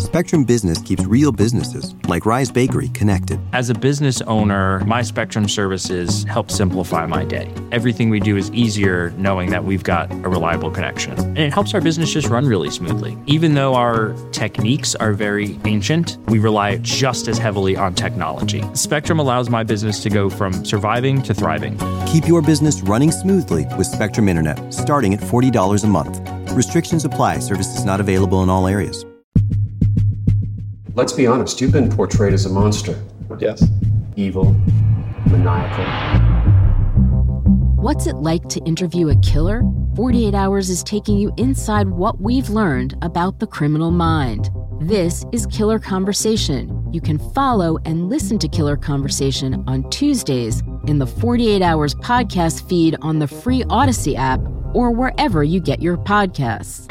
Spectrum Business keeps real businesses, like Rise Bakery, connected. As a business owner, my Spectrum services help simplify my day. Everything we do is easier knowing that we've got a reliable connection. And it helps our business just run really smoothly. Even though our techniques are very ancient, we rely just as heavily on technology. Spectrum allows my business to go from surviving to thriving. Keep your business running smoothly with Spectrum Internet, starting at $40 a month. Restrictions apply. Services not available in all areas. Let's be honest, you've been portrayed as a monster. Yes. Evil, maniacal. What's it like to interview a killer? 48 Hours is taking you inside what we've learned about the criminal mind. This is Killer Conversation. You can follow and listen to Killer Conversation on Tuesdays in the 48 Hours podcast feed on the free Odyssey app or wherever you get your podcasts.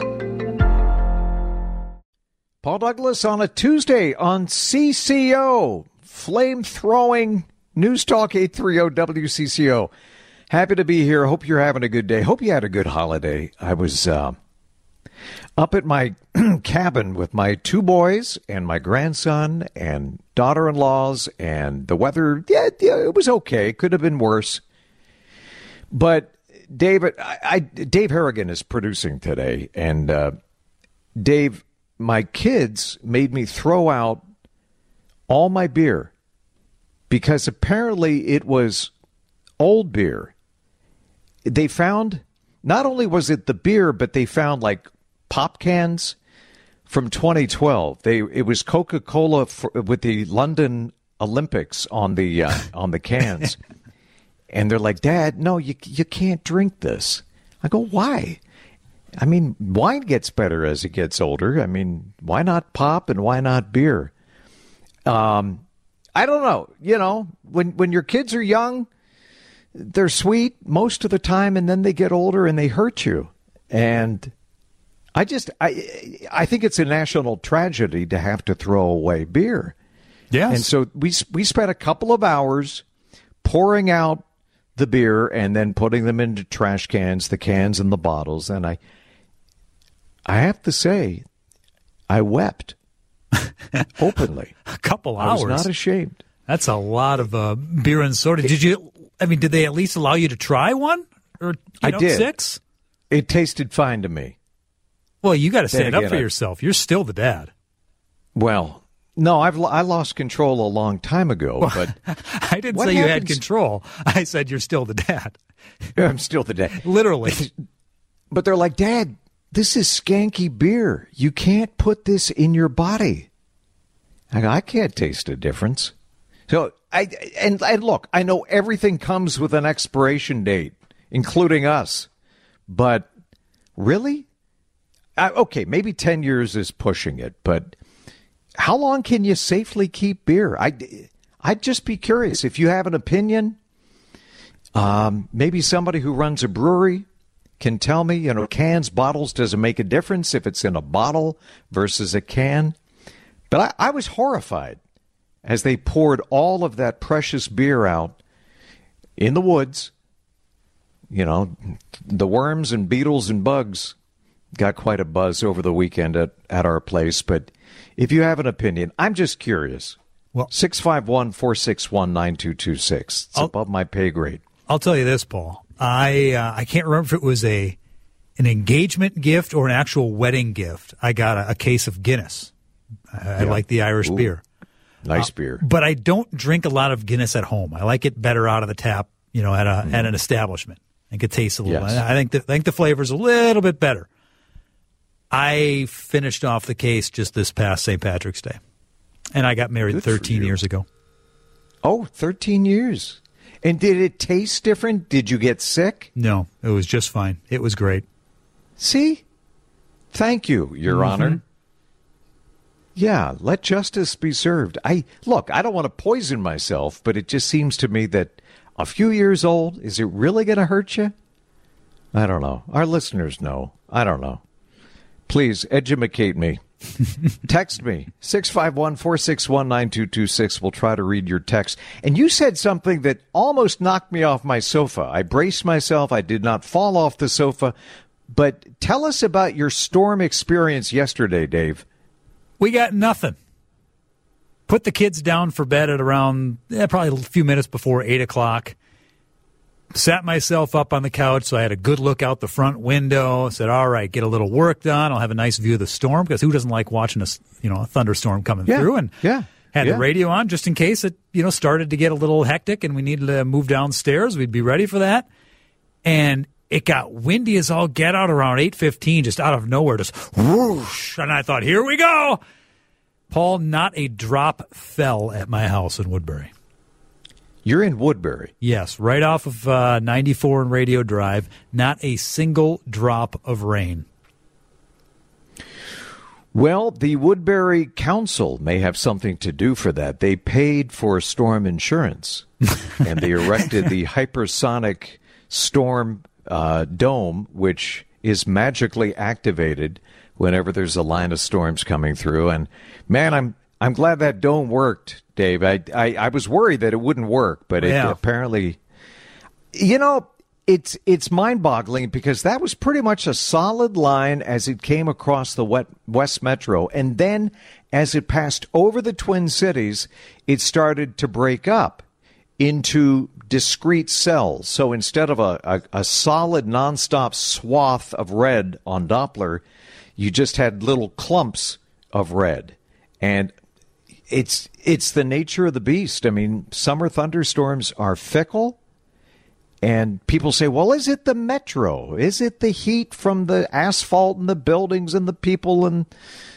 Paul Douglas on a Tuesday on CCO, flame-throwing News Talk 830 WCCO. Happy to be here. Hope you're having a good day. Hope you had a good holiday. I was up at my cabin with my two boys and my grandson and daughter-in-laws, and the weather, yeah, it was okay. Could have been worse. But Dave Harrigan is producing today, and Dave, my kids made me throw out all my beer because apparently it was old beer. They found, not only was it the beer, but they found like pop cans from 2012. It was Coca-Cola with the London Olympics on the cans. And they're like, Dad, no, you can't drink this. I go, why? I mean, wine gets better as it gets older. I mean, why not pop and why not beer? I don't know. You know, when your kids are young, they're sweet most of the time, and then they get older and they hurt you. And I think it's a national tragedy to have to throw away beer. Yes. And so we spent a couple of hours pouring out the beer and then putting them into trash cans, the cans and the bottles, and I have to say, I wept openly. A couple hours. I was not ashamed. That's a lot of beer and soda. Did they at least allow you to try one? Or I did. 6? It tasted fine to me. Well, you got to stand up for yourself. You're still the dad. Well, no, I lost control a long time ago. Well, but I didn't say you had control. I said you're still the dad. I'm still the dad. Literally. But they're like, Dad, this is skanky beer. You can't put this in your body. I can't taste a difference. So and look, I know everything comes with an expiration date, including us. But really? Okay, maybe 10 years is pushing it, but how long can you safely keep beer? I'd just be curious. If you have an opinion, maybe somebody who runs a brewery can tell me, cans, bottles, does it make a difference if it's in a bottle versus a can? But I was horrified as they poured all of that precious beer out in the woods. The worms and beetles and bugs got quite a buzz over the weekend at our place. But if you have an opinion, I'm just curious. Well, 651-461-9226. It's above my pay grade. I'll tell you this, Paul. I can't remember if it was an engagement gift or an actual wedding gift. I got a case of Guinness. I like the Irish beer. Nice beer. But I don't drink a lot of Guinness at home. I like it better out of the tap, at an establishment. I think it tastes a little. Yes. I think the flavor's a little bit better. I finished off the case just this past St. Patrick's Day, and I got married 13 years ago. Oh, 13 years. And did it taste different? Did you get sick? No, it was just fine. It was great. See? Thank you, Your Honor. Yeah, let justice be served. I don't want to poison myself, but it just seems to me that a few years old, is it really going to hurt you? I don't know. Our listeners know. I don't know. Please, edumacate me. Text me, 651-461-9226. We'll try to read your text. And you said something that almost knocked me off my sofa. I braced myself. I did not fall off the sofa. But tell us about your storm experience yesterday, Dave. We got nothing. Put the kids down for bed at around probably a few minutes before 8 o'clock. Sat myself up on the couch so I had a good look out the front window. Said, all right, get a little work done. I'll have a nice view of the storm, because who doesn't like watching a thunderstorm coming through? And had the radio on just in case it started to get a little hectic and we needed to move downstairs. We'd be ready for that. And it got windy as all get out around 8:15, just out of nowhere, just whoosh. And I thought, here we go. Paul, not a drop fell at my house in Woodbury. You're in Woodbury? Yes, right off of 94 and Radio Drive. Not a single drop of rain. Well, the Woodbury Council may have something to do for that. They paid for storm insurance, and they erected the hypersonic storm dome, which is magically activated whenever there's a line of storms coming through. And, man, I'm glad that dome worked, Dave. I was worried that it wouldn't work, but it apparently, it's mind-boggling, because that was pretty much a solid line as it came across the West Metro. And then as it passed over the Twin Cities, it started to break up into discrete cells. So instead of a solid nonstop swath of red on Doppler, you just had little clumps of red. And it's the nature of the beast. I mean, summer thunderstorms are fickle, and people say, well, is it the metro? Is it the heat from the asphalt and the buildings and the people and,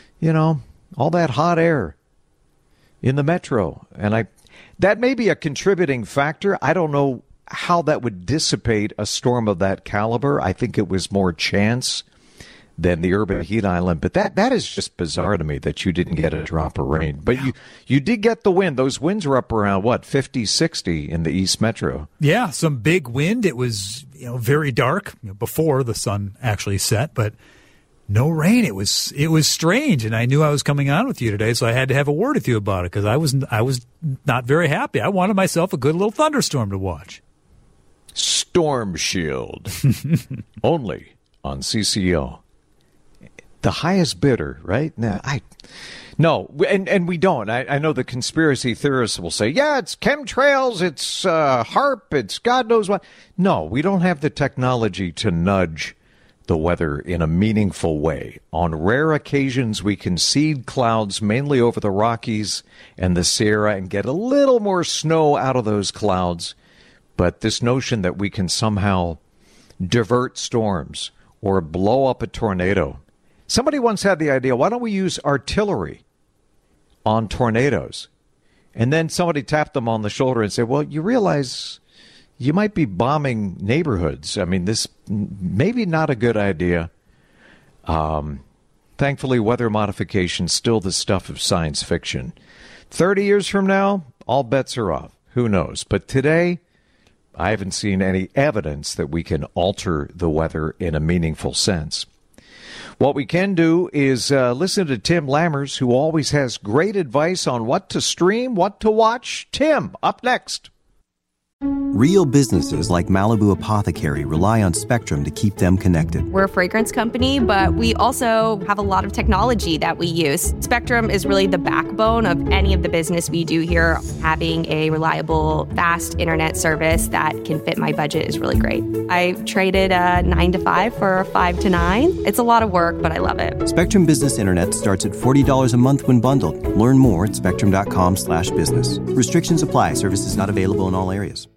all that hot air in the metro? And that may be a contributing factor. I don't know how that would dissipate a storm of that caliber. I think it was more chance than the urban heat island. But that is just bizarre to me that you didn't get a drop of rain. But you did get the wind. Those winds were up around, 50, 60 in the East Metro. Yeah, some big wind. It was very dark before the sun actually set, but no rain. It was strange, and I knew I was coming on with you today, so I had to have a word with you about it, because I was not very happy. I wanted myself a good little thunderstorm to watch. Storm Shield. Only on CCO. The highest bidder, right? No, and we don't. I know the conspiracy theorists will say, yeah, it's chemtrails, it's HAARP, it's God knows what. No, we don't have the technology to nudge the weather in a meaningful way. On rare occasions, we can seed clouds mainly over the Rockies and the Sierra and get a little more snow out of those clouds. But this notion that we can somehow divert storms or blow up a tornado. Somebody once had the idea, why don't we use artillery on tornadoes? And then somebody tapped them on the shoulder and said, well, you realize you might be bombing neighborhoods. I mean, this maybe not a good idea. Thankfully, weather modification still the stuff of science fiction. 30 years from now, all bets are off. Who knows? But today, I haven't seen any evidence that we can alter the weather in a meaningful sense. What we can do is listen to Tim Lammers, who always has great advice on what to stream, what to watch. Tim, up next. Real businesses like Malibu Apothecary rely on Spectrum to keep them connected. We're a fragrance company, but we also have a lot of technology that we use. Spectrum is really the backbone of any of the business we do here. Having a reliable, fast internet service that can fit my budget is really great. I traded a 9 to 5 for a 5 to 9. It's a lot of work, but I love it. Spectrum Business Internet starts at $40 a month when bundled. Learn more at spectrum.com/business. Restrictions apply. Services not available in all areas.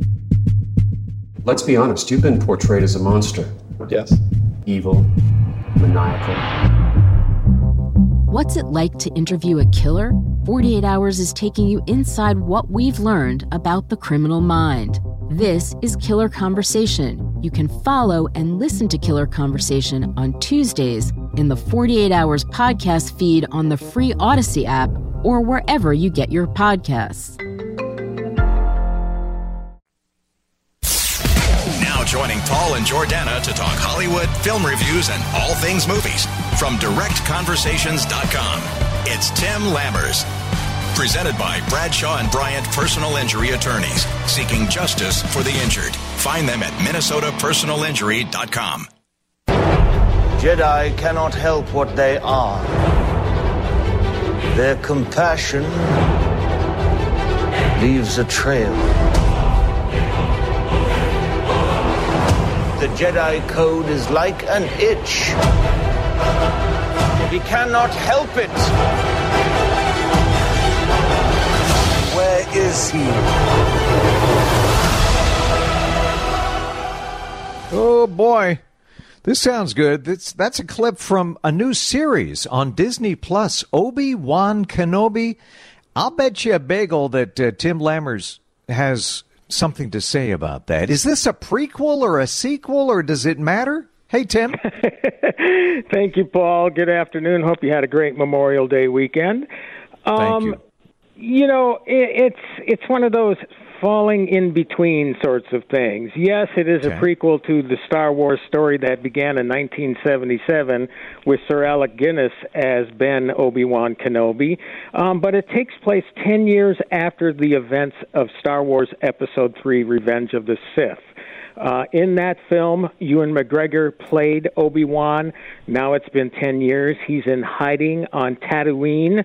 Let's be honest, you've been portrayed as a monster. Yes. Evil, maniacal. What's it like to interview a killer? 48 Hours is taking you inside what we've learned about the criminal mind. This is Killer Conversation. You can follow and listen to Killer Conversation on Tuesdays in the 48 Hours podcast feed on the free Odyssey app or wherever you get your podcasts. Now joining Paul and Jordana to talk Hollywood, film reviews, and all things movies from DirectConversations.com. It's Tim Lammers. Presented by Bradshaw and Bryant Personal Injury Attorneys, seeking justice for the injured. Find them at MinnesotaPersonalInjury.com. Jedi cannot help what they are. Their compassion leaves a trail. The Jedi Code is like an itch. He cannot help it. Where is he? Oh, boy. This sounds good. That's a clip from a new series on Disney Plus, Obi-Wan Kenobi. I'll bet you a bagel that Tim Lammers has something to say about that. Is this a prequel or a sequel, or does it matter? Hey, Tim. Thank you, Paul. Good afternoon. Hope you had a great Memorial Day weekend. Thank you. You know, it's one of those falling in between sorts of things. Yes, it is a prequel to the Star Wars story that began in 1977 with Sir Alec Guinness as Ben Obi-Wan Kenobi, but it takes place 10 years after the events of Star Wars Episode 3, Revenge of the Sith. In that film, Ewan McGregor played Obi-Wan. Now it's been 10 years. He's in hiding on Tatooine.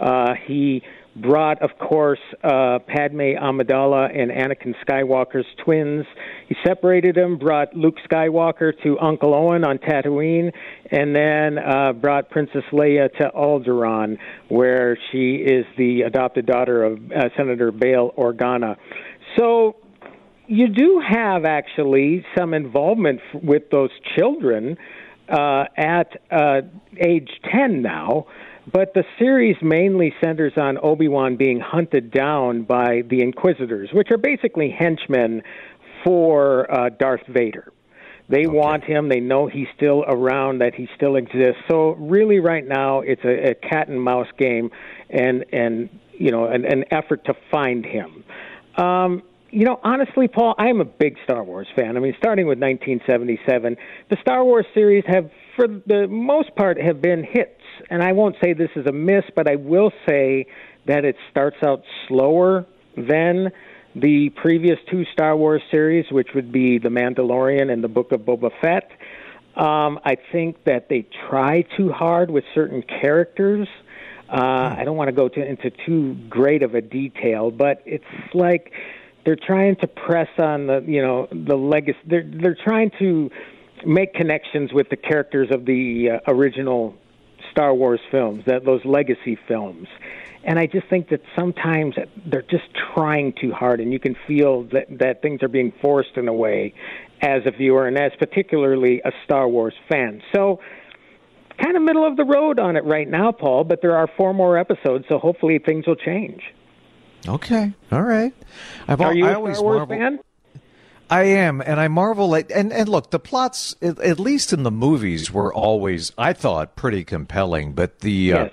He brought, of course, Padme Amidala and Anakin Skywalker's twins. He separated them, brought Luke Skywalker to Uncle Owen on Tatooine, and then brought Princess Leia to Alderaan, where she is the adopted daughter of Senator Bail Organa. So you do have, actually, some involvement with those children at age 10 now. But the series mainly centers on Obi-Wan being hunted down by the Inquisitors, which are basically henchmen for Darth Vader. They want him. They know he's still around, that he still exists. So really right now it's a cat and mouse game and you know, an effort to find him. You know, honestly, Paul, I'm a big Star Wars fan. I mean, starting with 1977, the Star Wars series have, for the most part, have been hits. And I won't say this is a miss, but I will say that it starts out slower than the previous two Star Wars series, which would be The Mandalorian and The Book of Boba Fett. I think that they try too hard with certain characters. I don't want to go into too great of a detail, but it's like they're trying to press on the legacy. They're trying to make connections with the characters of the original Star Wars films, those legacy films. And I just think that sometimes they're just trying too hard, and you can feel that things are being forced in a way as a viewer and as particularly a Star Wars fan. So kind of middle of the road on it right now, Paul, but there are 4 more episodes, so hopefully things will change. Okay. All right. Are you a Star Wars fan? I am, and I marvel at, and look, the plots, at least in the movies, were always, I thought, pretty compelling. But the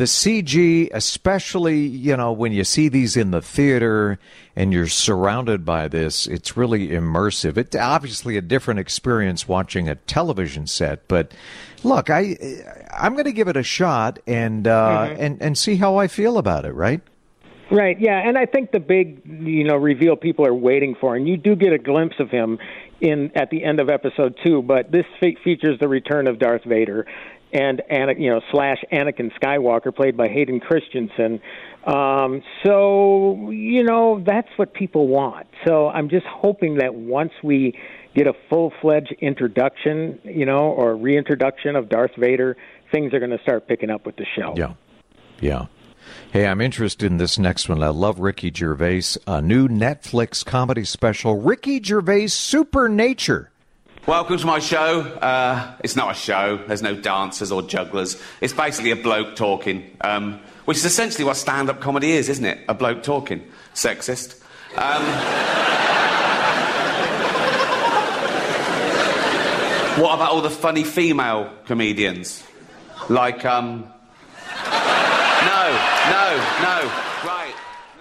CG, especially, you know, when you see these in the theater and you're surrounded by this, it's really immersive. It's obviously a different experience watching a television set. But look, I'm going to give it a shot and see how I feel about it. Right. Right, yeah, and I think the big, reveal people are waiting for, and you do get a glimpse of him at the end of episode 2, but this features the return of Darth Vader and slash Anakin Skywalker, played by Hayden Christensen. So that's what people want. So I'm just hoping that once we get a full-fledged introduction, or reintroduction of Darth Vader, things are going to start picking up with the show. Yeah. Hey, I'm interested in this next one. I love Ricky Gervais, a new Netflix comedy special, Ricky Gervais Supernature. Welcome to my show. It's not a show. There's no dancers or jugglers. It's basically a bloke talking, which is essentially what stand-up comedy is, isn't it? A bloke talking. Sexist. What about all the funny female comedians? Like, No, right.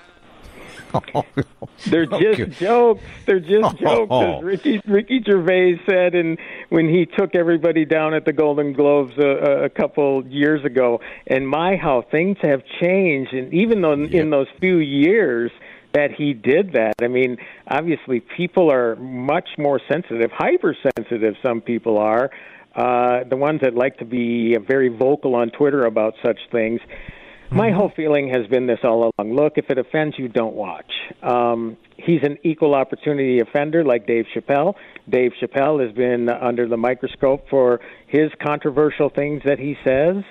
They're just jokes. They're just jokes, as Ricky Gervais said when he took everybody down at the Golden Globes a couple years ago. And how things have changed. And even though in those few years that he did that, I mean, obviously people are much more sensitive, hypersensitive, some people are. The ones that like to be very vocal on Twitter about such things. My whole feeling has been this all along. Look, if it offends you, don't watch. He's an equal opportunity offender like Dave Chappelle. Dave Chappelle has been under the microscope for his controversial things that he says.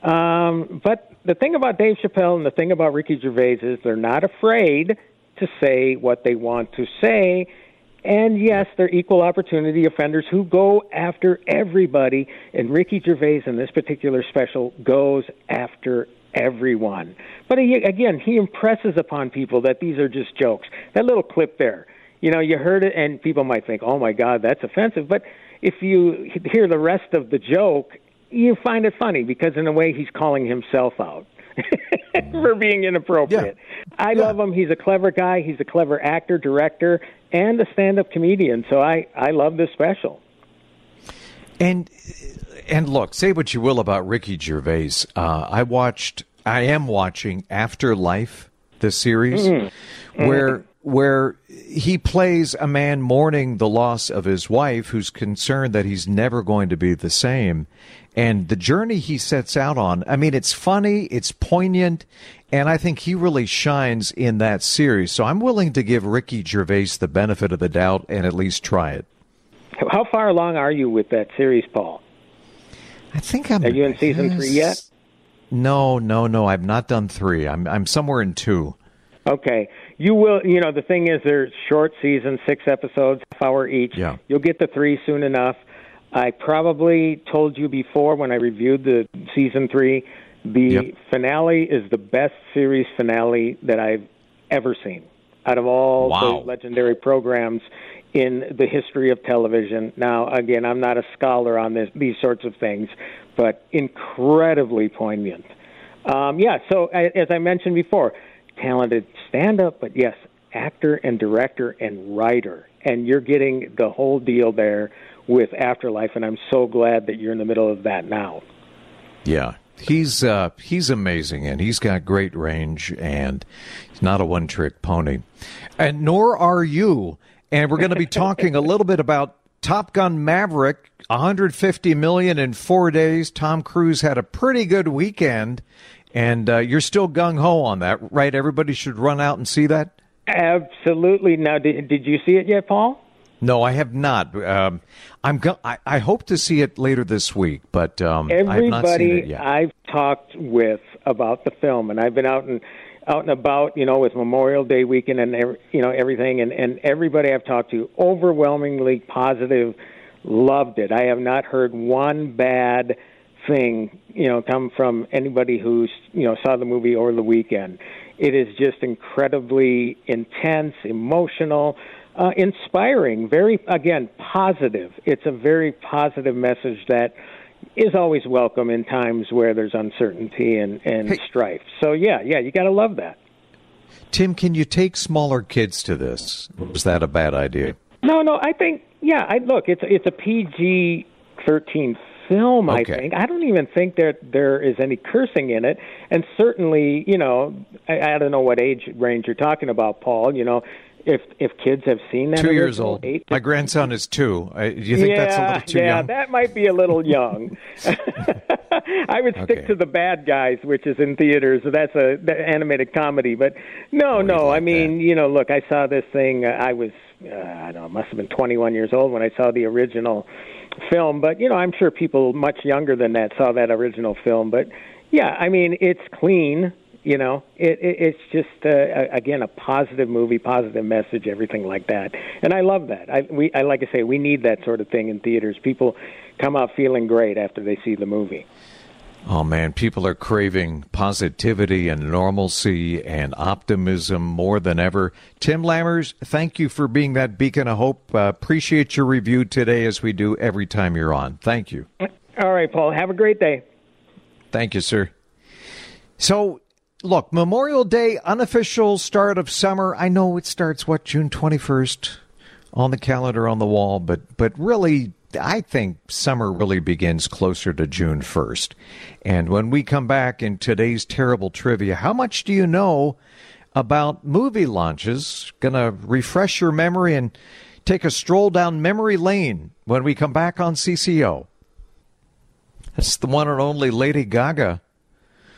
But the thing about Dave Chappelle and the thing about Ricky Gervais is they're not afraid to say what they want to say. And yes, they're equal opportunity offenders who go after everybody. And Ricky Gervais in this particular special goes after everyone. But again, he impresses upon people that these are just jokes. That little clip there, you heard it and people might think, oh my God, that's offensive. But if you hear the rest of the joke, you find it funny because in a way he's calling himself out for being inappropriate. Yeah. I love him. He's a clever guy. He's a clever actor, director, and a stand-up comedian. So I love this special. And look, say what you will about Ricky Gervais. I am watching Afterlife, the series, where he plays a man mourning the loss of his wife who's concerned that he's never going to be the same. And the journey he sets out on, I mean, it's funny, it's poignant, and I think he really shines in that series. So I'm willing to give Ricky Gervais the benefit of the doubt and at least try it. How far along are you with that series, Paul? I think I'm... Are you in season 3 yet? No. I've not done 3. I'm somewhere in 2. Okay. You will, the thing is, they're short seasons, 6 episodes, half-hour each. Yeah. You'll get to 3 soon enough. I probably told you before when I reviewed the season 3, the finale is the best series finale that I've ever seen out of all the legendary programs in the history of television. Now, again, I'm not a scholar on these sorts of things, but incredibly poignant. So as I mentioned before, talented stand-up, but yes, actor and director and writer. And you're getting the whole deal there with Afterlife, and I'm so glad that you're in the middle of that now. Yeah, he's amazing, and he's got great range, and he's not a one-trick pony. And nor are you. And we're going to be talking a little bit about Top Gun Maverick, $150 million in 4 days. Tom Cruise had a pretty good weekend, and you're still gung-ho on that, right? Everybody should run out and see that? Absolutely. Now, did you see it yet, Paul? No, I have not. I hope to see it later this week, but I have not seen it yet. I've talked with about the film, and I've been out and about, with Memorial Day weekend and everything, and everybody I've talked to, overwhelmingly positive, loved it. I have not heard one bad thing, come from anybody who's saw the movie over the weekend. It is just incredibly intense, emotional. Inspiring, very, again, positive. It's a very positive message that is always welcome in times where there's uncertainty and strife. So, yeah, you got to love that. Tim, can you take smaller kids to this? Was that a bad idea? No, I think, look, it's a PG-13 film, I think. I don't even think that there is any cursing in it. And certainly, I don't know what age range you're talking about, Paul, If kids have seen that, 2 years old. My grandson is 2. Do you think that's a little too young? Yeah, that might be a little young. I would stick to The Bad Guys, which is in theaters. So that's an animated comedy. But no. I mean, look, I saw this thing. I was, I don't know, must have been 21 years old when I saw the original film. But I'm sure people much younger than that saw that original film. But yeah, I mean, it's clean. It's just, again, a positive movie, positive message, everything like that. And I love that. I like I say, we need that sort of thing in theaters. People come out feeling great after they see the movie. Oh, man, people are craving positivity and normalcy and optimism more than ever. Tim Lammers, thank you for being that beacon of hope. Appreciate your review today, as we do every time you're on. Thank you. All right, Paul. Have a great day. Thank you, sir. So, look, Memorial Day, unofficial start of summer. I know it starts, June 21st on the calendar on the wall, but really, I think summer really begins closer to June 1st. And when we come back in today's terrible trivia, how much do you know about movie launches? Going to refresh your memory and take a stroll down memory lane when we come back on CCO. That's the one and only Lady Gaga,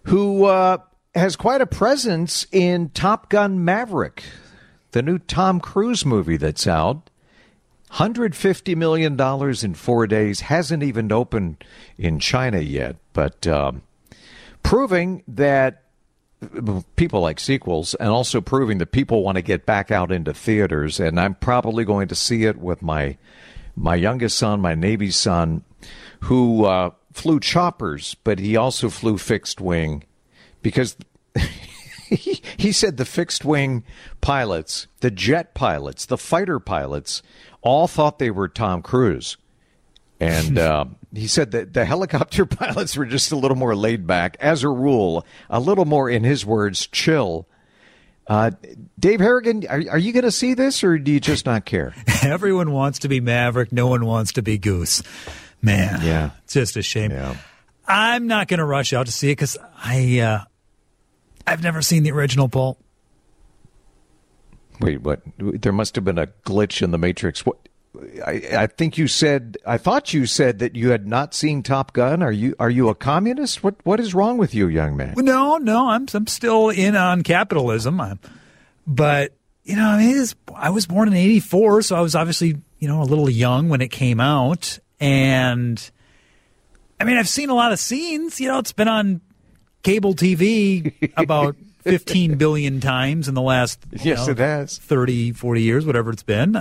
who has quite a presence in Top Gun Maverick, the new Tom Cruise movie that's out. $150 million in 4 days. Hasn't even opened in China yet, but proving that people like sequels, and also proving that people want to get back out into theaters. And I'm probably going to see it with my youngest son, my Navy son, who flew choppers, but he also flew fixed wing, because he said the fixed wing pilots, the jet pilots, the fighter pilots, all thought they were Tom Cruise. And he said that the helicopter pilots were just a little more laid back, as a rule, a little more, in his words, chill. Dave Harrigan, are you going to see this, or do you just not care? Everyone wants to be Maverick. No one wants to be Goose. Man, yeah, it's just a shame. Yeah. I'm not going to rush out to see it because I've never seen the original, Paul. Wait, what? There must have been a glitch in the Matrix. What? I think you said. I thought you said that you had not seen Top Gun. Are you a communist? What is wrong with you, young man? No, I'm still in on capitalism. But I mean, I was born in '84, so I was obviously a little young when it came out. And I mean, I've seen a lot of scenes. It's been on cable TV about 15 billion times in the last yes, it has 30, 40 years, whatever it's been.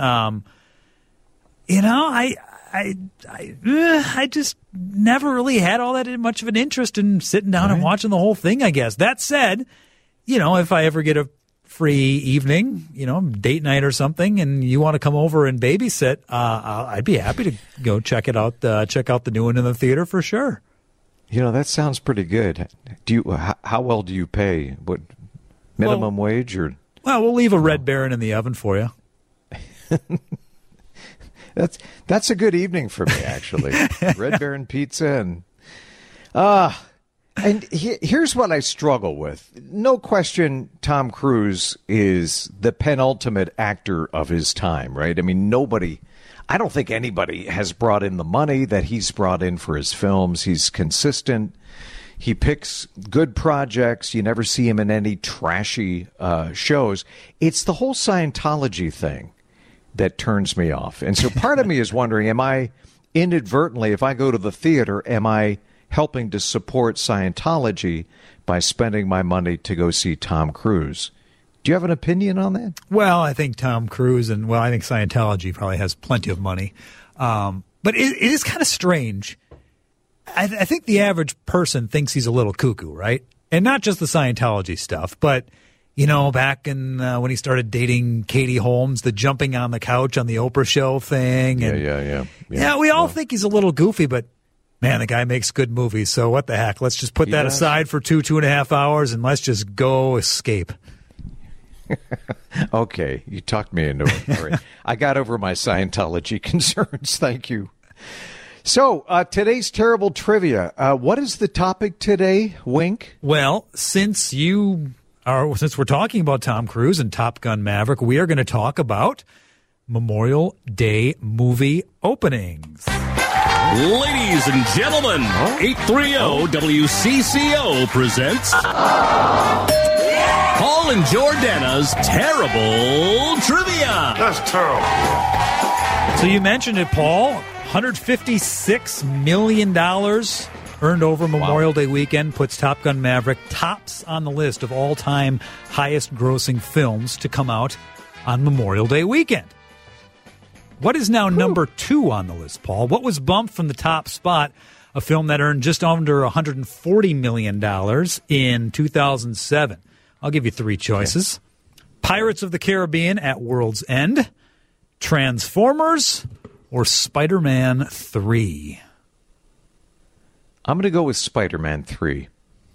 I just never really had all that much of an interest in sitting down and watching the whole thing, I guess. That said, if I ever get a free evening, date night or something, and you want to come over and babysit, I'd be happy to go check it out, check out the new one in the theater for sure. That sounds pretty good. How well do you pay? What, minimum wage or? Well, we'll leave a Red Baron in the oven for you. That's a good evening for me, actually. Red Baron pizza and here's what I struggle with. No question, Tom Cruise is the penultimate actor of his time, right? I mean, I don't think anybody has brought in the money that he's brought in for his films. He's consistent. He picks good projects. You never see him in any trashy shows. It's the whole Scientology thing that turns me off. And so part of me is wondering, am I inadvertently, if I go to the theater, am I helping to support Scientology by spending my money to go see Tom Cruise? Do you have an opinion on that? Well, I think Tom Cruise I think Scientology probably has plenty of money. But it is kind of strange. I think the average person thinks he's a little cuckoo, right? And not just the Scientology stuff, but back in when he started dating Katie Holmes, the jumping on the couch on the Oprah show thing. And, yeah, we all think he's a little goofy, but man, the guy makes good movies. So what the heck? Let's just put that aside for 2.5 hours and let's just go escape. Okay, you talked me into it. All right. I got over my Scientology concerns. Thank you. So, today's terrible trivia. What is the topic today, Wink? Well, since we're talking about Tom Cruise and Top Gun Maverick, we are going to talk about Memorial Day movie openings. Ladies and gentlemen, 830-WCCO presents Paul and Jordana's Terrible Trivia. That's terrible. So you mentioned it, Paul. $156 million earned over Memorial Day weekend puts Top Gun Maverick tops on the list of all-time highest-grossing films to come out on Memorial Day weekend. What is now number 2 on the list, Paul? What was bumped from the top spot, a film that earned just under $140 million in 2007? I'll give you 3 choices. Okay. Pirates of the Caribbean at World's End, Transformers, or Spider-Man 3? I'm going to go with Spider-Man 3.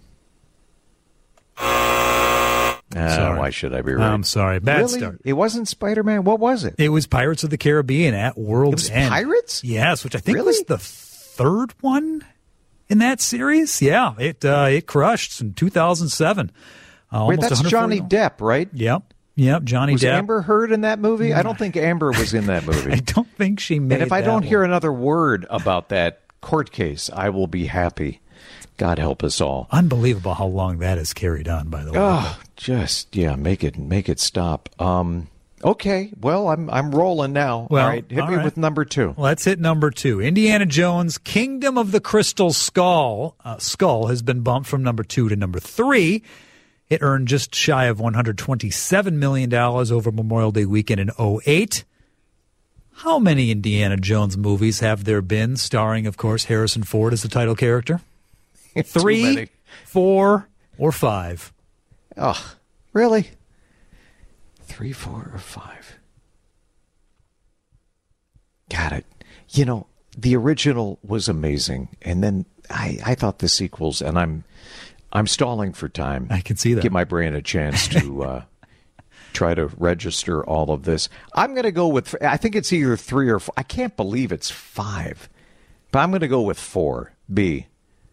Why should I be right? I'm sorry. Bad start. It wasn't Spider-Man? What was it? It was Pirates of the Caribbean at World's End. Pirates? Yes, which I think was the 3rd one in that series. Yeah, it crushed in 2007. Wait, that's Johnny Depp, right? Yep, Johnny Depp. Was Amber Heard in that movie? I don't think Amber was in that movie. I don't think she made it. And if I don't hear another word about that court case, I will be happy. God help us all. Unbelievable how long that is carried on, by the way. Oh, make it stop. Okay, well, I'm rolling now. Well, all right, hit me with number 2. Let's hit number 2. Indiana Jones, Kingdom of the Crystal Skull. Skull has been bumped from number 2 to number 3. It earned just shy of $127 million over Memorial Day weekend in 2008. How many Indiana Jones movies have there been, starring, of course, Harrison Ford as the title character? 3, 4, or 5? Oh, really? 3, 4, or 5? Got it. You know, the original was amazing, and then I thought the sequels, and I'm stalling for time. I can see that. Give my brain a chance to try to register all of this. I'm going to go with, I think it's either 3 or 4. I can't believe it's 5, but I'm going to go with 4. B.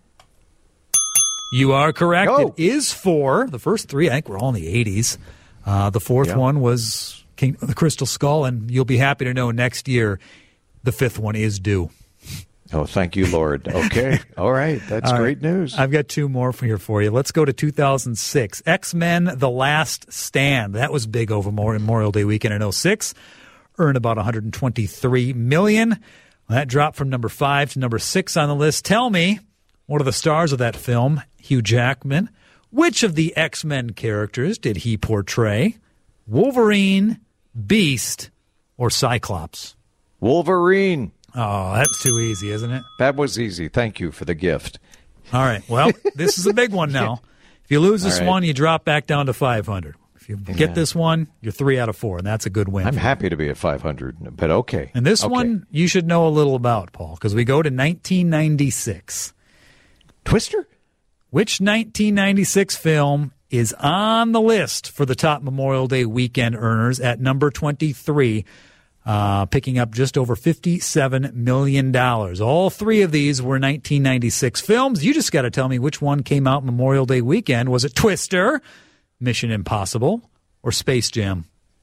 You are correct. Go. It is 4. The first 3, I think, were all in the 80s. The fourth one was King of the Crystal Skull, and you'll be happy to know next year the 5th one is due. Oh, thank you, Lord. Okay. All right. That's great news. I've got 2 more here for you. Let's go to 2006. X-Men The Last Stand. That was big over Memorial Day weekend in 2006. Earned about $123 million. That dropped from number 5 to number 6 on the list. Tell me, what are the stars of that film? Hugh Jackman. Which of the X-Men characters did he portray? Wolverine, Beast, or Cyclops? Wolverine. Oh, that's too easy, isn't it? That was easy. Thank you for the gift. All right. Well, this is a big one now. If you lose this one, you drop back down to 500. If you get this one, you're 3 out of 4, and that's a good win. I'm happy to be at 500, but okay. And this one you should know a little about, Paul, because we go to 1996. Twister? Which 1996 film is on the list for the top Memorial Day weekend earners at number 23, picking up just over $57 million. All 3 of these were 1996 films. You just got to tell me which one came out Memorial Day weekend. Was it Twister, Mission Impossible, or Space Jam?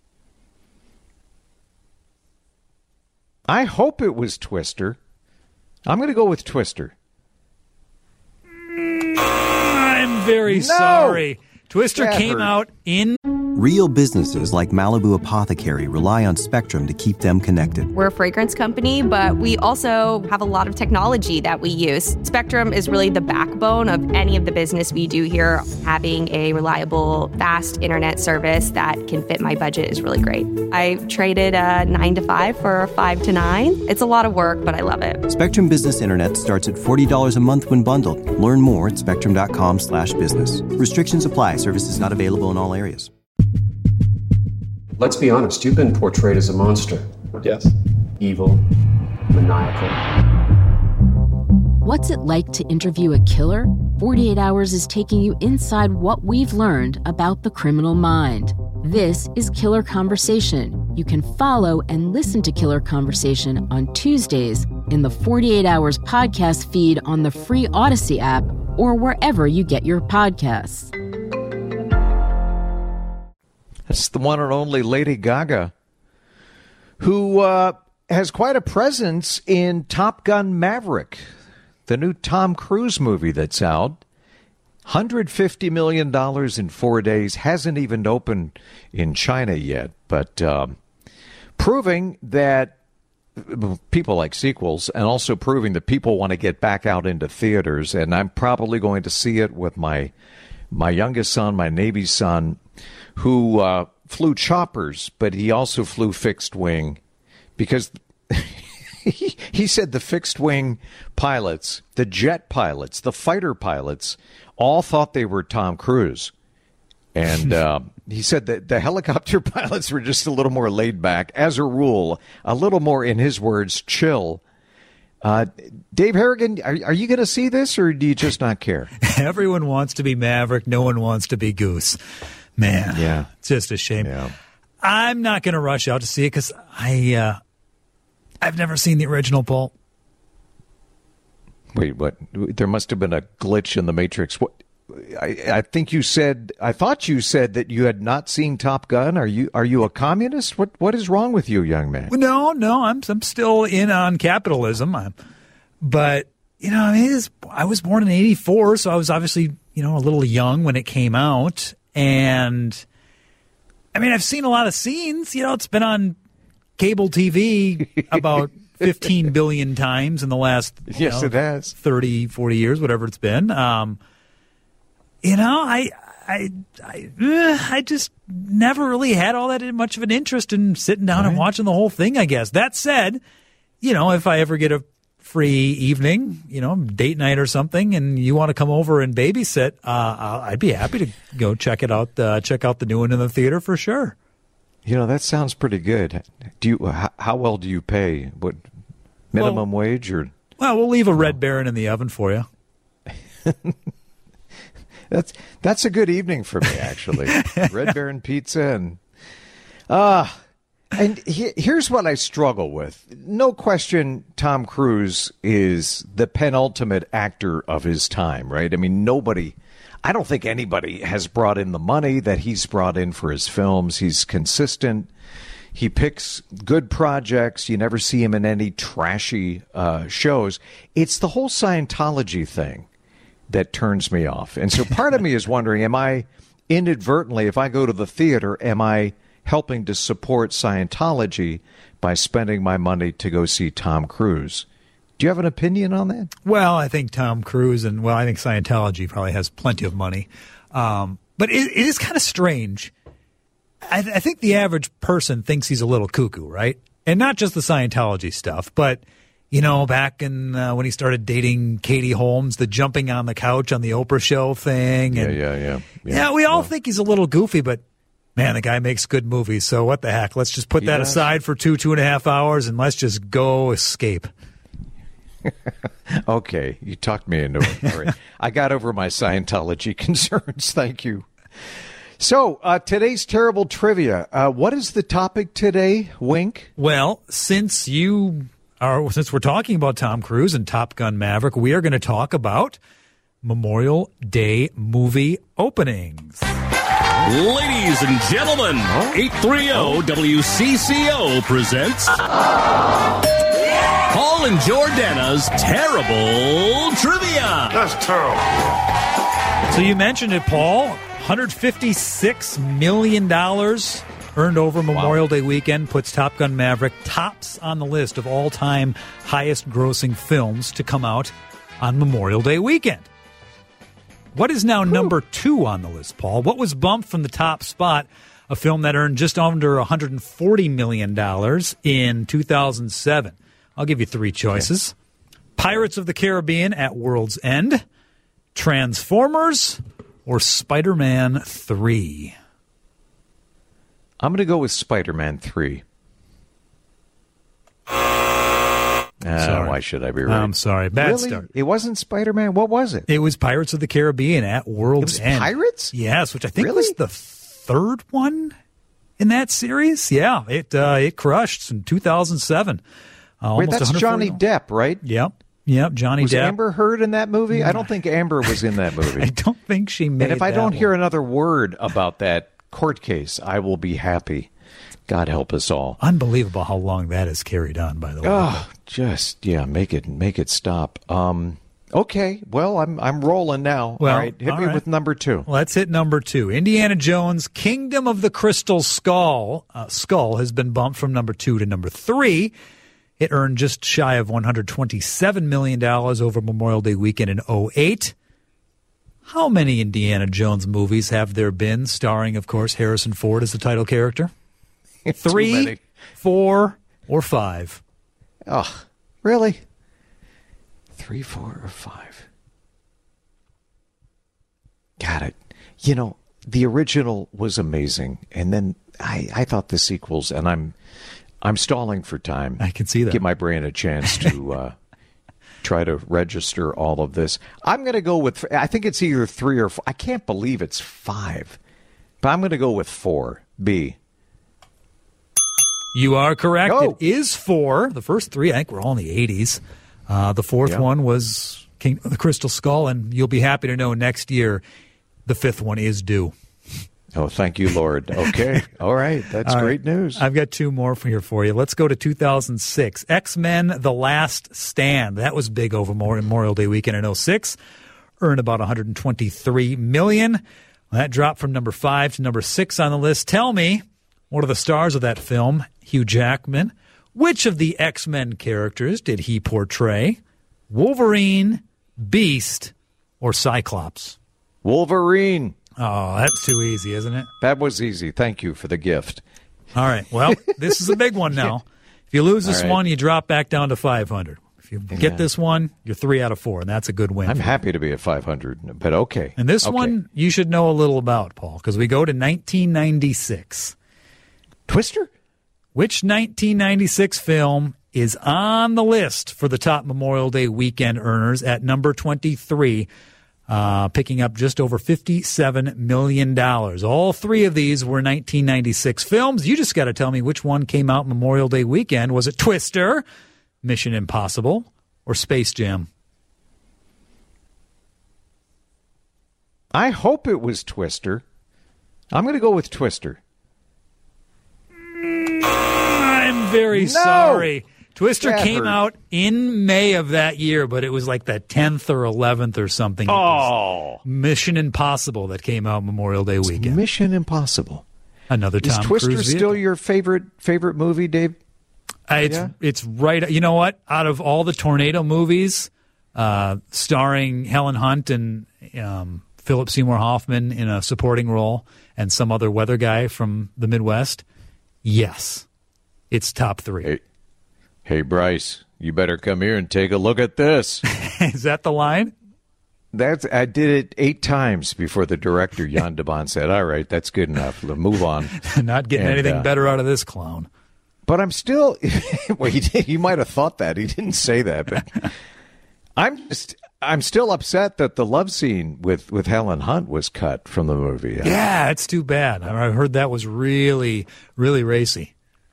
I hope it was Twister. I'm going to go with Twister. I'm very sorry. Twister came out in... Real businesses like Malibu Apothecary rely on Spectrum to keep them connected. We're a fragrance company, but we also have a lot of technology that we use. Spectrum is really the backbone of any of the business we do here. Having a reliable, fast internet service that can fit my budget is really great. I traded 9 to 5 for 5 to 9. It's a lot of work, but I love it. Spectrum Business Internet starts at $40 a month when bundled. Learn more at spectrum.com/business. Restrictions apply. Services not available in all areas. Let's be honest, you've been portrayed as a monster. Yes. Evil, maniacal. What's it like to interview a killer? 48 Hours is taking you inside what we've learned about the criminal mind. This is Killer Conversation. You can follow and listen to Killer Conversation on Tuesdays in the 48 Hours podcast feed on the free Odyssey app or wherever you get your podcasts. That's the one and only Lady Gaga, who has quite a presence in Top Gun Maverick, the new Tom Cruise movie that's out. $150 million in 4 days. Hasn't even opened in China yet, but proving that people like sequels and also proving that people want to get back out into theaters. And I'm probably going to see it with my youngest son, my Navy son, who flew choppers, but he also flew fixed wing because he said the fixed wing pilots, the jet pilots, the fighter pilots, all thought they were Tom Cruise. And he said that the helicopter pilots were just a little more laid back, as a rule, a little more, in his words, chill. Dave Harrigan, are you going to see this, or do you just not care? Everyone wants to be Maverick. No one wants to be Goose. Man, yeah, it's just a shame. Yeah. I'm not going to rush out to see it because I've never seen the original, Paul. Wait, what? There must have been a glitch in the Matrix. What? I think you said. I thought you said that you had not seen Top Gun. Are you a communist? What is wrong with you, young man? No, I'm still in on capitalism. But I was born in 84, so I was obviously, a little young when it came out. And, I've seen a lot of scenes. It's been on cable TV about 15 billion times in the last yes, it has 30, 40 years, whatever it's been. I just never really had all that much of an interest in sitting down and watching the whole thing, I guess. That said, if I ever get a free evening, date night or something, and you want to come over and babysit, I'd be happy to go check it out, check out the new one in the theater for sure. That sounds pretty good. How well do you pay? What, minimum wage or? Well, we'll leave a Red Baron in the oven for you. That's a good evening for me, actually. Red Baron pizza and here's what I struggle with. No question, Tom Cruise is the penultimate actor of his time, right? I don't think anybody has brought in the money that he's brought in for his films. He's consistent. He picks good projects. You never see him in any trashy shows. It's the whole Scientology thing that turns me off. And so part of me is wondering, am I inadvertently, if I go to the theater, am I helping to support Scientology by spending my money to go see Tom Cruise? Do you have an opinion on that? Well, I think Tom Cruise I think Scientology probably has plenty of money. But it is kind of strange. I think the average person thinks he's a little cuckoo, right? And not just the Scientology stuff, but, back in when he started dating Katie Holmes, the jumping on the couch on the Oprah show thing. And, yeah, we all think he's a little goofy, but man, the guy makes good movies. So what the heck? Let's just put that aside for 2.5 hours and let's just go escape. Okay, you talked me into it. All right. I got over my Scientology concerns. Thank you. So, today's terrible trivia. What is the topic today, Wink? Well, since we're talking about Tom Cruise and Top Gun Maverick, we are going to talk about Memorial Day movie openings. Ladies and gentlemen, 830-WCCO presents Paul and Jordana's Terrible Trivia. That's terrible. So you mentioned it, Paul. $156 million earned over Memorial Day weekend puts Top Gun Maverick tops on the list of all-time highest-grossing films to come out on Memorial Day weekend. What is now number 2 on the list, Paul? What was bumped from the top spot, a film that earned just under $140 million in 2007? I'll give you 3 choices. Okay. Pirates of the Caribbean at World's End, Transformers, or Spider-Man 3? I'm going to go with Spider-Man 3. Why should I be right? I'm sorry. Bad start. It wasn't Spider-Man? What was it? It was Pirates of the Caribbean at World's End. Pirates? Yes, which I think was the 3rd one in that series. Yeah, it crushed in 2007. Wait, that's Johnny Depp, right? Yep, Johnny Depp. Was Amber Heard in that movie? I don't think Amber was in that movie. I don't think she made it. And if I don't hear another word about that court case, I will be happy. God help us all. Unbelievable how long that has carried on, by the way. Oh, make it stop. Okay, well, I'm rolling now. Well, all right, hit me with number 2. Let's hit number 2. Indiana Jones, Kingdom of the Crystal Skull. Skull has been bumped from number 2 to number 3. It earned just shy of $127 million over Memorial Day weekend in 2008. How many Indiana Jones movies have there been, starring, of course, Harrison Ford as the title character? 3, 4, or 5? Oh, really? 3, 4, or 5? Got it. The original was amazing, and then I thought the sequels, and I'm stalling for time. I can see that. Give my brain a chance to try to register all of this. I'm going to go with, I think it's either 3 or 4. I can't believe it's 5, but I'm going to go with 4. B. You are correct. Go. It is 4. The first 3, I think, were all in the 80s. The 4th one was the Crystal Skull, and you'll be happy to know next year the 5th one is due. Oh, thank you, Lord. Okay. All right. That's great news. I've got two more here for you. Let's go to 2006. X-Men The Last Stand. That was big over Memorial Day weekend in 2006. Earned about $123 million. Well, that dropped from number 5 to number 6 on the list. Tell me, what are the stars of that film? Hugh Jackman. Which of the X-Men characters did he portray? Wolverine, Beast, or Cyclops? Wolverine. Oh, that's too easy, isn't it? That was easy. Thank you for the gift. All right. Well, this is a big one now. If you lose this one, you drop back down to 500. If you get this one, you're 3 out of 4, and that's a good win. I'm happy to be at 500, but okay. And this one you should know a little about, Paul, because we go to 1996. Twister? Which 1996 film is on the list for the top Memorial Day weekend earners at number 23? Picking up just over $57 million. All 3 of these were 1996 films. You just got to tell me which one came out Memorial Day weekend. Was it Twister, Mission Impossible, or Space Jam? I hope it was Twister. I'm going to go with Twister. I'm very sorry. Twister came out in May of that year, but it was like the 10th or 11th or something. Oh. Mission Impossible that came out Memorial Day weekend. Mission Impossible. Another Tom Is Twister Cruise still vehicle. your favorite movie, Dave? It's right. You know what? Out of all the tornado movies, starring Helen Hunt and Philip Seymour Hoffman in a supporting role and some other weather guy from the Midwest, yes, it's top 3. Hey, Bryce, you better come here and take a look at this. Is that the line? I did it 8 times before the director, Jan de Bont, said, all right, that's good enough. Move on. Not getting anything better out of this clown. But I'm still, well, he might have thought that. He didn't say that. But I'm still upset that the love scene with Helen Hunt was cut from the movie. Yeah, it's too bad. I heard that was really, really racy.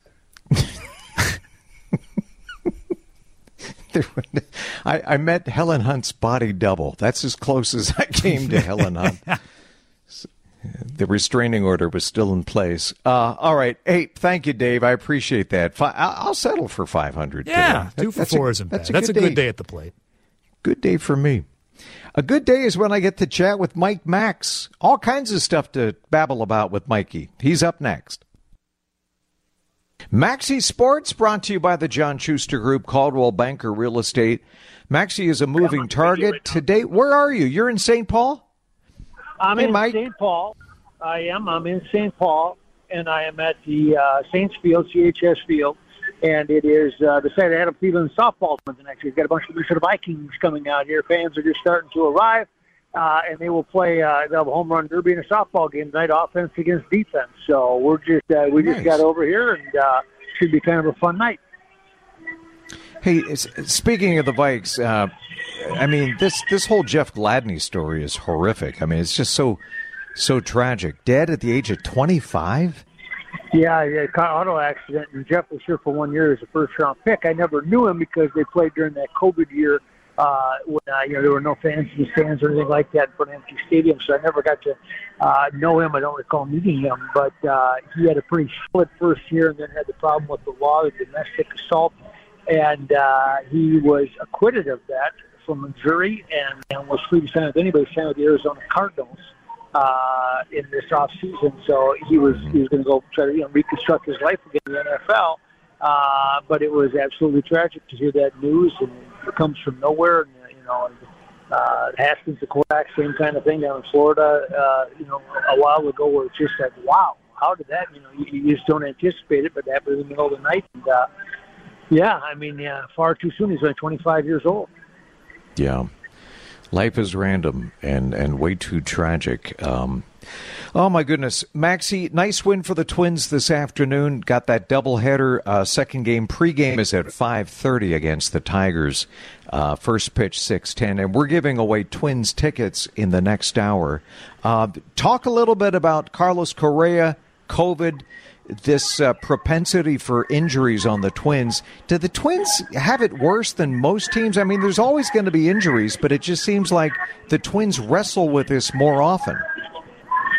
I met Helen Hunt's body double. That's as close as I came to Helen Hunt. The restraining order was still in place. All right. Hey, thank you, Dave. I appreciate that. I'll settle for 500 Yeah, today. 2 for 4 isn't bad. That's a good day at the plate. Good day for me. A good day is when I get to chat with Mike Max. All kinds of stuff to babble about with Mikey. He's up next. Maxi Sports, brought to you by the John Schuster Group, Caldwell Banker Real Estate. Maxi is a moving target. Today, where are you? You're in St. Paul? I'm in St. Paul. I am. I'm in St. Paul, and I am at the Saints Field, CHS Field, and it is the site of Adam Cleveland softball tournament next year. We've got a bunch of Minnesota Vikings coming out here. Fans are just starting to arrive, and they will play. They'll have a home run derby and a softball game tonight, offense against defense. So we're just just got over here, and should be kind of a fun night. Hey, speaking of the Vikes, I mean, this whole Jeff Gladney story is horrific. I mean, it's just so tragic. Dead at the age of 25? Yeah, car auto accident, and Jeff was here for 1 year as a first-round pick. I never knew him because they played during that COVID year when there were no fans in the stands or anything like that in front of empty stadium, so I never got to know him. I don't recall meeting him, but he had a pretty split first year and then had the problem with the law of domestic assault, and he was acquitted of that from a jury and was free to sign with anybody, signed with the Arizona Cardinals in this off season. So he was going to go try to reconstruct his life again in the NFL. But it was absolutely tragic to hear that news, and it comes from nowhere. And, Haskins, the quarterback, same kind of thing down in Florida. A while ago, where it's just like, wow, how did that? You just don't anticipate it, but that happened in the middle of the night. And far too soon. He's only 25 years old. Yeah. Life is random and way too tragic. Oh, my goodness. Maxie, nice win for the Twins this afternoon. Got that doubleheader. Second game, pregame is at 5:30 against the Tigers. First pitch, 6:10. And we're giving away Twins tickets in the next hour. Talk a little bit about Carlos Correa, COVID, this propensity for injuries on the Twins. Do the Twins have it worse than most teams? I mean, there's always going to be injuries, but it just seems like the Twins wrestle with this more often.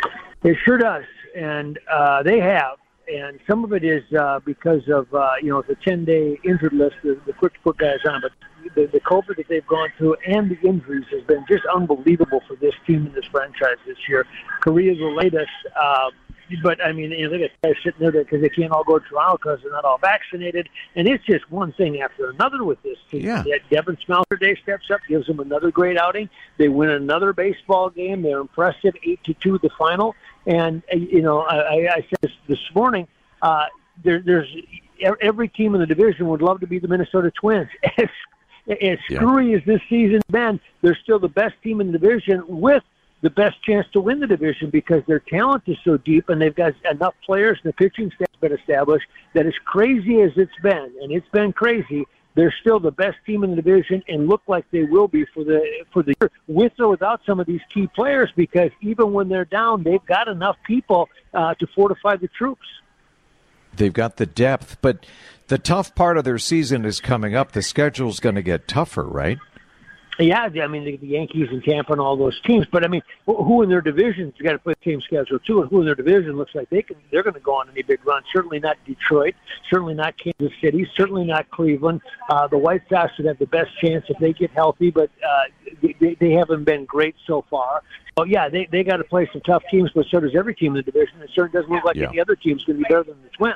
It sure does, and they have. And some of it is because of, the 10-day injured list, the quick to put guys on. But the COVID that they've gone through and the injuries has been just unbelievable for this team and this franchise this year. Korea's the latest. But, I mean, they got guys sitting there because they can't all go to trial because they're not all vaccinated. And it's just one thing after another with this team. Yeah. Yet Devin Smelter steps up, gives them another great outing. They win another baseball game. They're impressive, 8-2 the final. And, I said this morning, there's every team in the division would love to be the Minnesota Twins. As screwy as this season's been, they're still the best team in the division with the best chance to win the division because their talent is so deep and they've got enough players and the pitching staff's been established that as crazy as it's been, and it's been crazy, they're still the best team in the division and look like they will be for the year, with or without some of these key players, because even when they're down, they've got enough people to fortify the troops. They've got the depth, but the tough part of their season is coming up. The schedule's going to get tougher, right? Yeah, I mean, the Yankees and Tampa and all those teams. But, I mean, who in their division's got to play the same schedule, too? And who in their division looks like they're going to go on any big run. Certainly not Detroit. Certainly not Kansas City. Certainly not Cleveland. The White Sox would have the best chance if they get healthy, but they haven't been great so far. So, yeah, they got to play some tough teams, but so does every team in the division. It certainly doesn't look like any other team's going to be better than the Twins.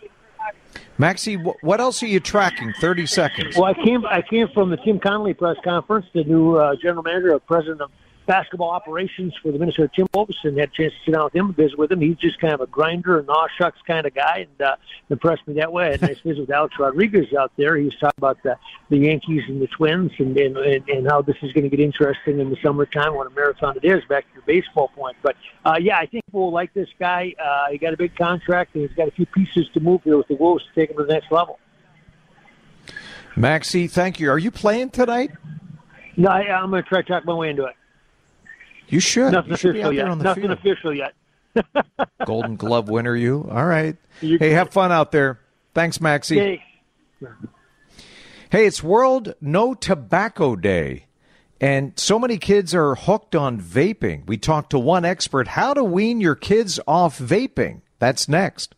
Maxie, what else are you tracking? 30 seconds. Well, I came from the Tim Connolly press conference, the new general manager, president of basketball operations for the Minnesota Timberwolves, and had a chance to sit down with him and visit with him. He's just kind of a grinder and aw-shucks kind of guy, and impressed me that way. I had a nice visit with Alex Rodriguez out there. He was talking about the Yankees and the Twins and how this is going to get interesting in the summertime, what a marathon it is, back to your baseball point. But, I think we'll like this guy. He got a big contract, and he's got a few pieces to move here with the Wolves to take him to the next level. Maxie, thank you. Are you playing tonight? No, I'm going to try to talk my way into it. You should. Nothing official yet. Nothing official yet. Golden Glove winner, you. All right. Hey, have fun out there. Thanks, Maxie. Hey, it's World No Tobacco Day, and so many kids are hooked on vaping. We talked to one expert, how to wean your kids off vaping. That's next.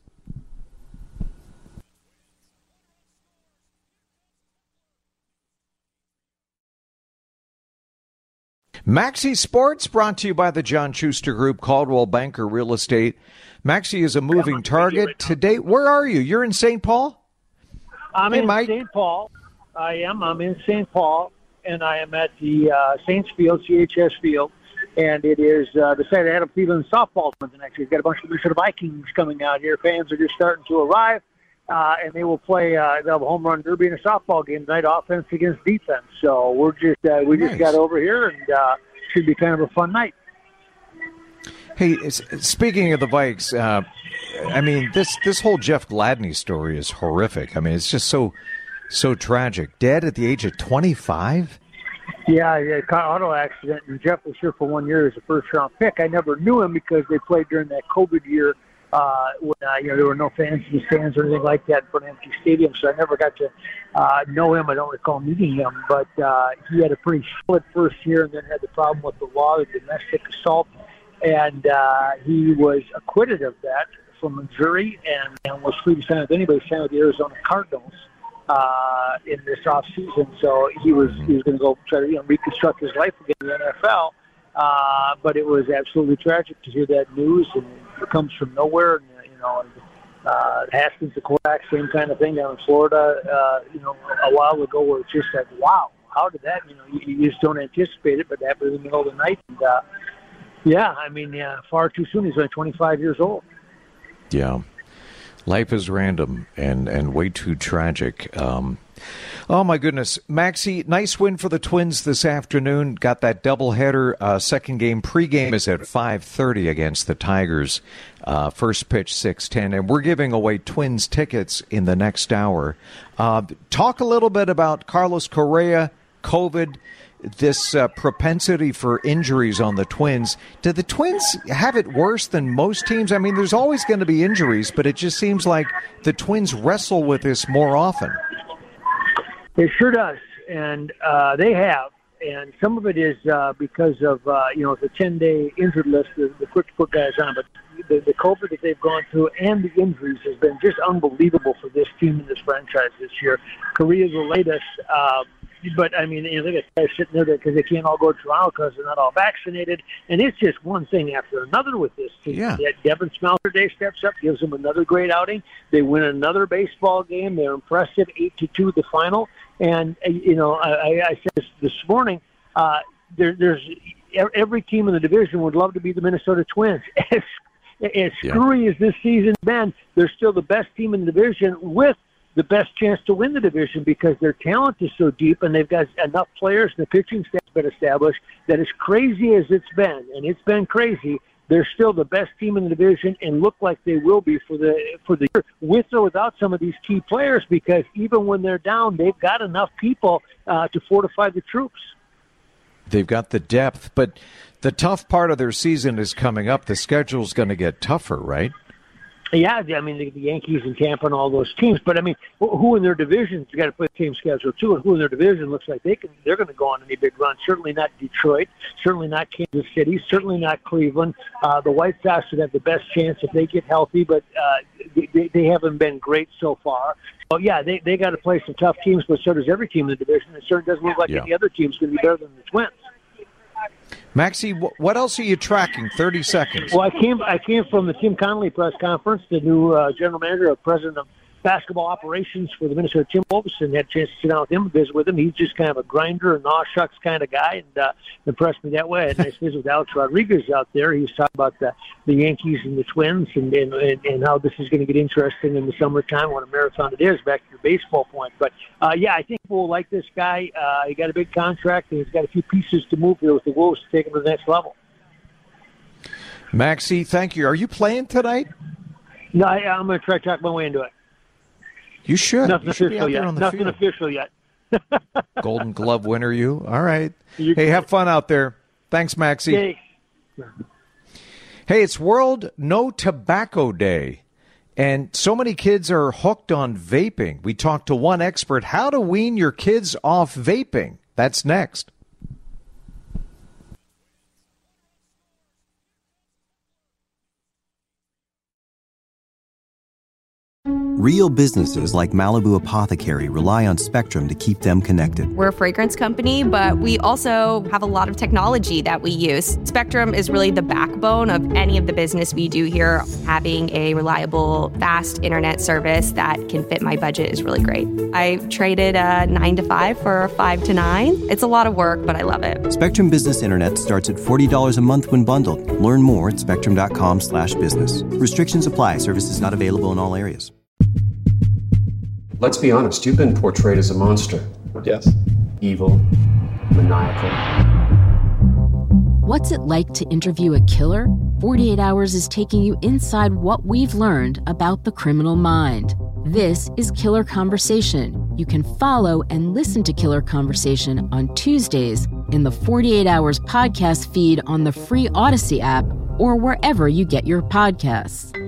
Maxie Sports, brought to you by the John Schuster Group, Caldwell Banker Real Estate. Maxie is a moving target. Today, where are you? You're in St. Paul? I'm in St. Paul. I am. I'm in St. Paul, and I am at the Saints Field, CHS Field, and it is the site of Adam Cleveland softball tournament next year. We've got a bunch of Minnesota Vikings coming out here. Fans are just starting to arrive. And they will play. They'll have a home run derby and a softball game tonight, offense against defense. So we're just just got over here, and should be kind of a fun night. Hey, speaking of the Vikes, I mean this whole Jeff Gladney story is horrific. I mean, it's just so tragic. Dead at the age of 25. Yeah, car auto accident, and Jeff was here for 1 year as a first-round pick. I never knew him because they played during that COVID year. When there were no fans in the stands or anything like that for an empty stadium, so I never got to know him. I don't recall meeting him, but he had a pretty solid first year and then had the problem with the law of domestic assault, and he was acquitted of that from a jury and was free to sign with anybody, signed with the Arizona Cardinals in this offseason. So he was going to go try to reconstruct his life again in the NFL. But it was absolutely tragic to hear that news, and it comes from nowhere. And, Haskins, the quarterback, same kind of thing down in Florida, a while ago, where it's just like, wow, how did that? You just don't anticipate it, but that happened in the middle of the night. And, far too soon. He's only 25 years old. Yeah. Life is random and way too tragic. Oh, my goodness. Maxie, nice win for the Twins this afternoon. Got that doubleheader. Second game, pregame is at 5:30 against the Tigers. First pitch, 6:10. And we're giving away Twins tickets in the next hour. Talk a little bit about Carlos Correa, COVID, this propensity for injuries on the Twins. Do the Twins have it worse than most teams? I mean, there's always going to be injuries, but it just seems like the Twins wrestle with this more often. It sure does, and they have. and some of it is because of the 10-day injured list the quick to put guys on, but the COVID that they've gone through and the injuries has been just unbelievable for this team and this franchise this year. Korea's the latest, but I mean, they got guys sitting there because they can't all go to Toronto because they're not all vaccinated, and it's just one thing after another with this team. Yeah. Devin Smelter steps up, gives them another great outing. They win another baseball game. They're impressive, 8-2 the final. And I said this morning, there's every team in the division would love to be the Minnesota Twins. As screwy as this season's been, they're still the best team in the division with the best chance to win the division because their talent is so deep and they've got enough players and the pitching staff's been established that as crazy as it's been, and it's been crazy, they're still the best team in the division and look like they will be for the year, with or without some of these key players, because even when they're down, they've got enough people to fortify the troops. They've got the depth, but the tough part of their season is coming up. The schedule's going to get tougher, right? Yeah, I mean, the Yankees and Tampa and all those teams. But, I mean, who in their division's got to play the same schedule, too, and who in their division looks like they're going to go on any big run. Certainly not Detroit, certainly not Kansas City, certainly not Cleveland. The White Sox would have the best chance if they get healthy, but they haven't been great so far. So, yeah, they got to play some tough teams, but so does every team in the division. It certainly doesn't look like any other team's going to be better than the Twins. Maxie, what else are you tracking? 30 seconds. Well, I came from the Tim Connolly press conference, the new general manager or president of basketball operations for the Minnesota Timberwolves, and had a chance to sit down with him and visit with him. He's just kind of a grinder and aw-shucks kind of guy, and impressed me that way. I had a nice visit with Alex Rodriguez out there. He was talking about the Yankees and the Twins and how this is going to get interesting in the summertime, what a marathon it is, back to your baseball point. But, yeah, I think we'll like this guy. He got a big contract, and he's got a few pieces to move here with the Wolves to take him to the next level. Maxie, thank you. Are you playing tonight? No, I'm going to try to talk my way into it. You should. Nothing you should official yet. Nothing official yet. Golden Glove winner, you. All right. Hey, have fun out there. Thanks, Maxie. Hey, it's World No Tobacco Day, and so many kids are hooked on vaping. We talked to one expert, how to wean your kids off vaping. That's next. Real businesses like Malibu Apothecary rely on Spectrum to keep them connected. We're a fragrance company, but we also have a lot of technology that we use. Spectrum is really the backbone of any of the business we do here. Having a reliable, fast internet service that can fit my budget is really great. I traded a 9 to 5 for a 5 to 9. It's a lot of work, but I love it. Spectrum Business Internet starts at $40 a month when bundled. Learn more at spectrum.com/business. Restrictions apply. Services not available in all areas. Let's be honest, you've been portrayed as a monster. Yes. Evil, maniacal. What's it like to interview a killer? 48 Hours is taking you inside what we've learned about the criminal mind. This is Killer Conversation. You can follow and listen to Killer Conversation on Tuesdays in the 48 Hours podcast feed on the free Odyssey app or wherever you get your podcasts.